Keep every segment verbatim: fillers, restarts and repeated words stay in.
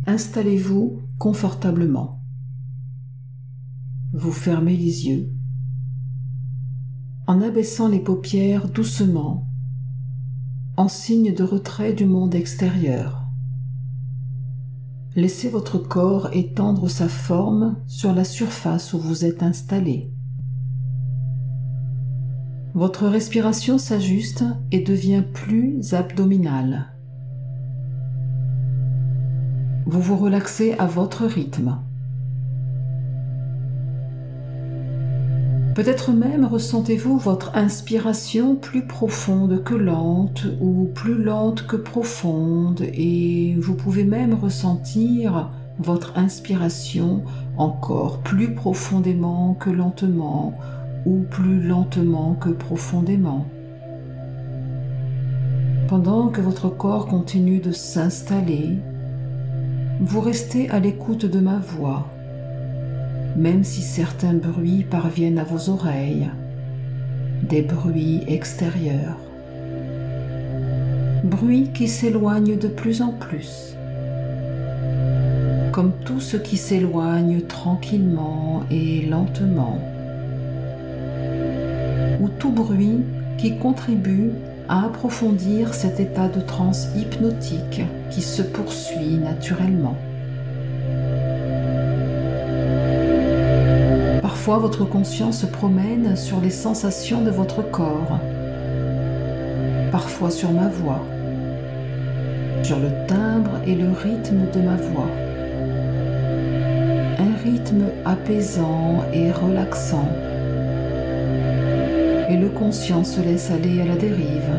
Installez-vous confortablement. Vous fermez les yeux. En abaissant les paupières doucement, en signe de retrait du monde extérieur. Laissez votre corps étendre sa forme sur la surface où vous êtes installé. Votre respiration s'ajuste et devient plus abdominale. Vous vous relaxez à votre rythme. Peut-être même ressentez-vous votre inspiration plus profonde que lente ou plus lente que profonde, et vous pouvez même ressentir votre inspiration encore plus profondément que lentement ou plus lentement que profondément. Pendant que votre corps continue de s'installer, vous restez à l'écoute de ma voix, même si certains bruits parviennent à vos oreilles, des bruits extérieurs, bruits qui s'éloignent de plus en plus, comme tout ce qui s'éloigne tranquillement et lentement, ou tout bruit qui contribue à approfondir cet état de transe hypnotique qui se poursuit naturellement. Parfois, votre conscience se promène sur les sensations de votre corps, parfois sur ma voix, sur le timbre et le rythme de ma voix. Un rythme apaisant et relaxant. Et le conscient se laisse aller à la dérive,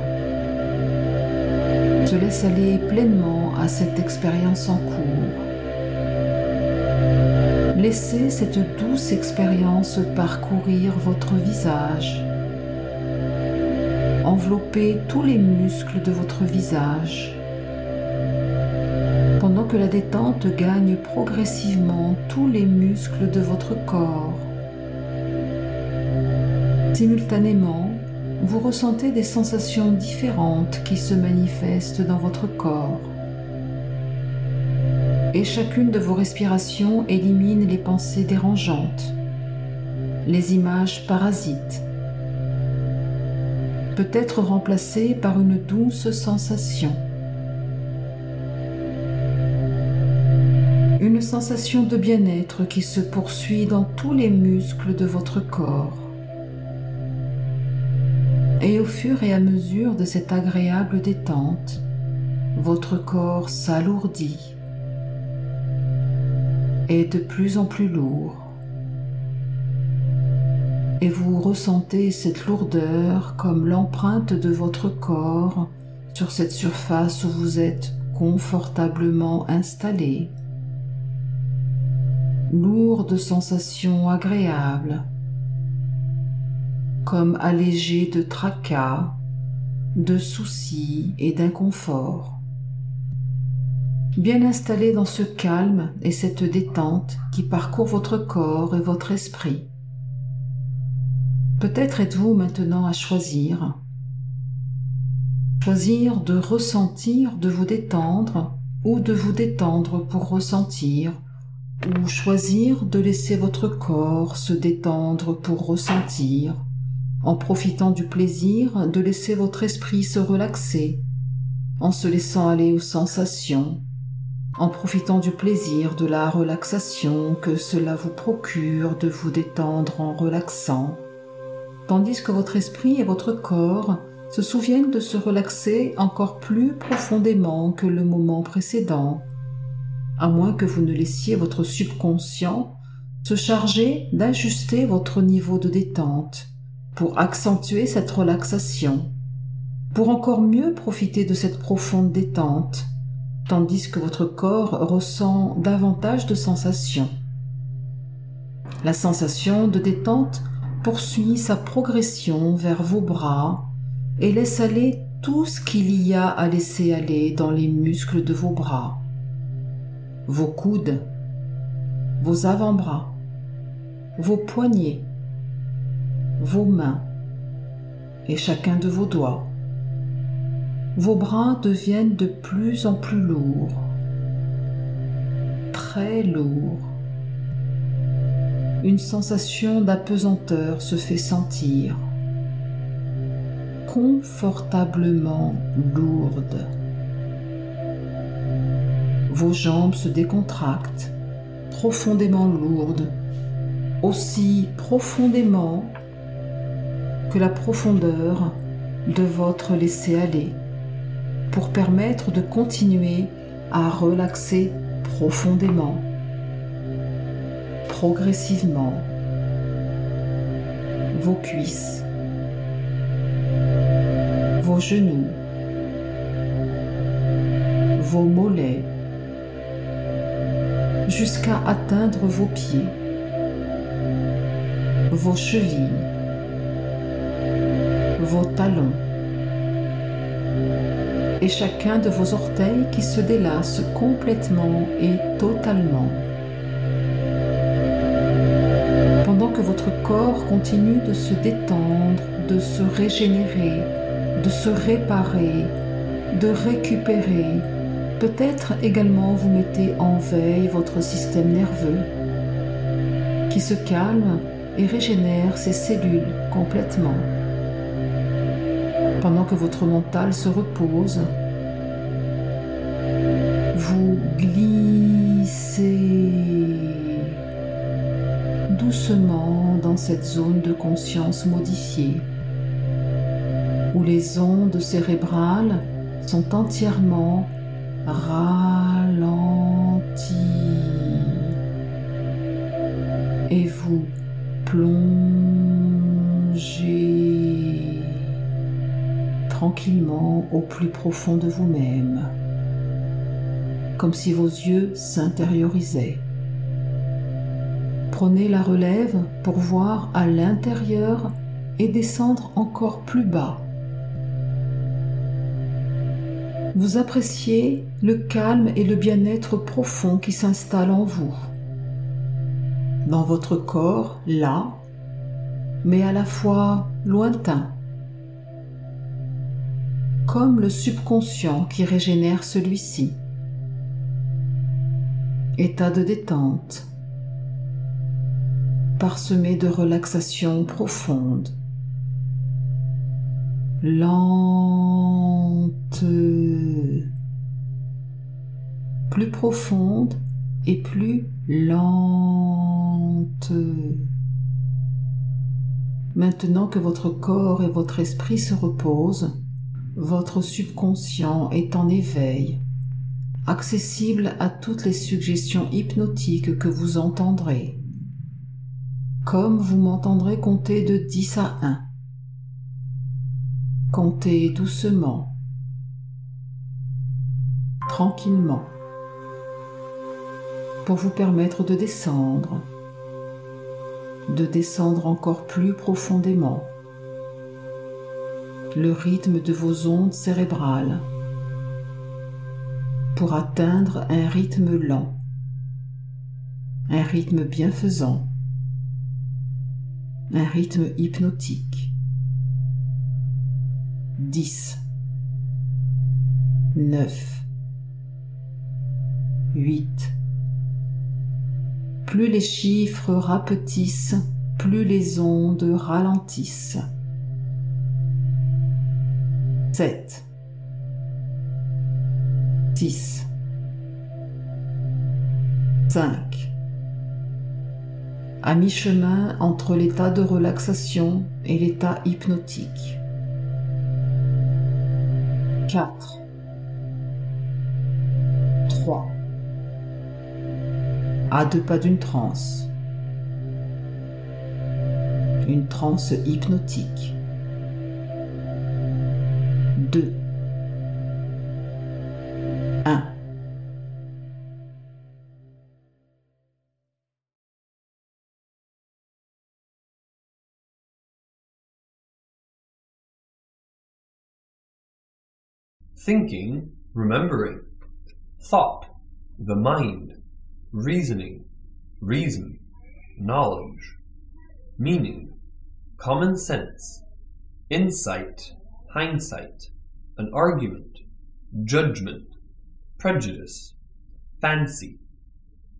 se laisse aller pleinement à cette expérience en cours. Laissez cette douce expérience parcourir votre visage, envelopper tous les muscles de votre visage, pendant que la détente gagne progressivement tous les muscles de votre corps. Simultanément, vous ressentez des sensations différentes qui se manifestent dans votre corps. Et chacune de vos respirations élimine les pensées dérangeantes, les images parasites, peut être remplacées par une douce sensation. Une sensation de bien-être qui se poursuit dans tous les muscles de votre corps. Et au fur et à mesure de cette agréable détente, votre corps s'alourdit, est de plus en plus lourd, et vous ressentez cette lourdeur comme l'empreinte de votre corps sur cette surface où vous êtes confortablement installé. Lourde sensation agréable, comme allégé de tracas, de soucis et d'inconfort. Bien installé dans ce calme et cette détente qui parcourt votre corps et votre esprit. Peut-être êtes-vous maintenant à choisir. Choisir de ressentir, de vous détendre, ou de vous détendre pour ressentir, ou choisir de laisser votre corps se détendre pour ressentir, en profitant du plaisir de laisser votre esprit se relaxer, en se laissant aller aux sensations, en profitant du plaisir de la relaxation que cela vous procure de vous détendre en relaxant, tandis que votre esprit et votre corps se souviennent de se relaxer encore plus profondément que le moment précédent, à moins que vous ne laissiez votre subconscient se charger d'ajuster votre niveau de détente pour accentuer cette relaxation, pour encore mieux profiter de cette profonde détente, tandis que votre corps ressent davantage de sensations. La sensation de détente poursuit sa progression vers vos bras et laisse aller tout ce qu'il y a à laisser aller dans les muscles de vos bras, vos coudes, vos avant-bras, vos poignets, vos mains et chacun de vos doigts. Vos bras deviennent de plus en plus lourds. très lourd. Une sensation d'apesanteur se fait sentir, confortablement lourde. Vos jambes se décontractent, profondément lourdes, aussi profondément que la profondeur de votre laisser-aller, pour permettre de continuer à relaxer profondément, progressivement, vos cuisses, vos genoux, vos mollets, jusqu'à atteindre vos pieds, vos chevilles, vos talons, et chacun de vos orteils qui se délasse complètement et totalement. Pendant que votre corps continue de se détendre, de se régénérer, de se réparer, de récupérer, peut-être également vous mettez en veille votre système nerveux qui se calme et régénère ses cellules complètement. Pendant que votre mental se repose, vous glissez doucement dans cette zone de conscience modifiée, où les ondes cérébrales sont entièrement ralenties et vous plongez tranquillement au plus profond de vous-même, comme si vos yeux s'intériorisaient. Prenez la relève pour voir à l'intérieur et descendre encore plus bas. Vous appréciez le calme et le bien-être profond qui s'installe en vous, dans votre corps, là, mais à la fois lointain, comme le subconscient qui régénère celui-ci. État de détente, parsemé de relaxation profonde, lente, plus profonde et plus lente. Maintenant que votre corps et votre esprit se reposent, votre subconscient est en éveil, accessible à toutes les suggestions hypnotiques que vous entendrez, comme vous m'entendrez compter de dix à un. Comptez doucement, tranquillement, pour vous permettre de descendre, de descendre encore plus profondément, le rythme de vos ondes cérébrales, pour atteindre un rythme lent, un rythme bienfaisant, un rythme hypnotique. dix, neuf, huit. Plus les chiffres rapetissent, plus les ondes ralentissent. sept, six, cinq. À mi-chemin entre l'état de relaxation et l'état hypnotique. quatre, trois. À deux pas d'une transe. Une transe hypnotique. deux, un. Thinking, remembering. Thought, the mind. Reasoning, reason, knowledge. Meaning, common sense. Insight, hindsight. An argument, judgment. Prejudice, fancy.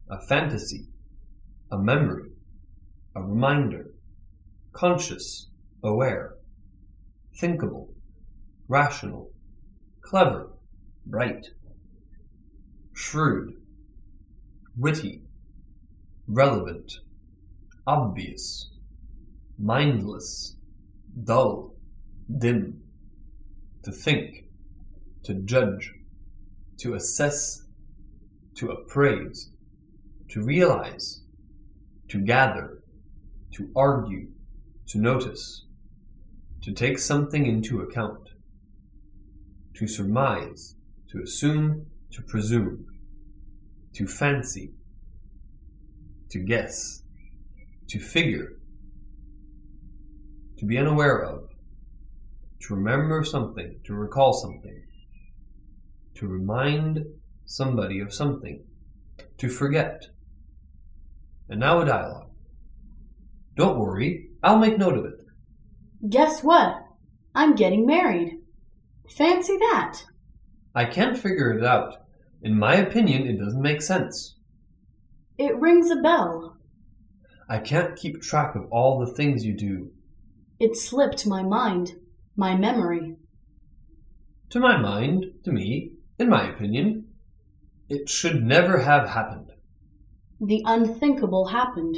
a fantasy, a memory, a reminder, conscious, aware, thinkable, rational, clever, bright, shrewd, witty, relevant, obvious, mindless, dull, dim, to think, to judge, to assess, to appraise, to realize, to gather, to argue, to notice, to take something into account, to surmise, to assume, to presume, to fancy, to guess, to figure, to be unaware of, to remember something, to recall something, to remind somebody of something, to forget. And now a dialogue. Don't worry, I'll make note of it. Guess what? I'm getting married. Fancy that. I can't figure it out. In my opinion, it doesn't make sense. It rings a bell. I can't keep track of all the things you do. It slipped my mind, my memory. To my mind, to me, in my opinion, it should never have happened. The unthinkable happened.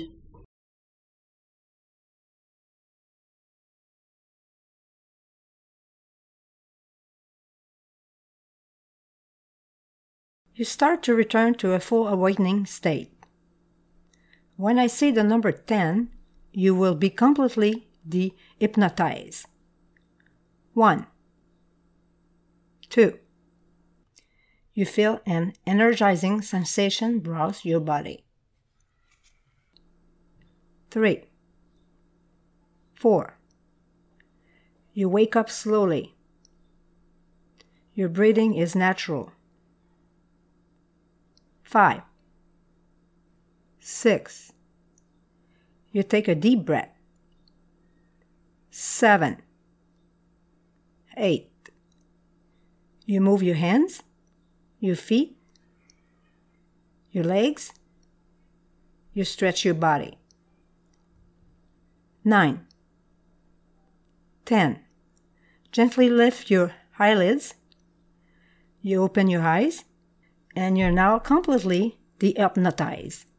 You start to return to a full awakening state. When I say the number ten, you will be completely de-hypnotized. One. Two. You feel an energizing sensation browse your body. Three. Four. You wake up slowly. Your breathing is natural. Five. Six. You take a deep breath. Seven. Eight. You move your hands, your feet, your legs. You stretch your body. Nine. Ten. Gently lift your eyelids. You open your eyes, and you're now completely de-hypnotized.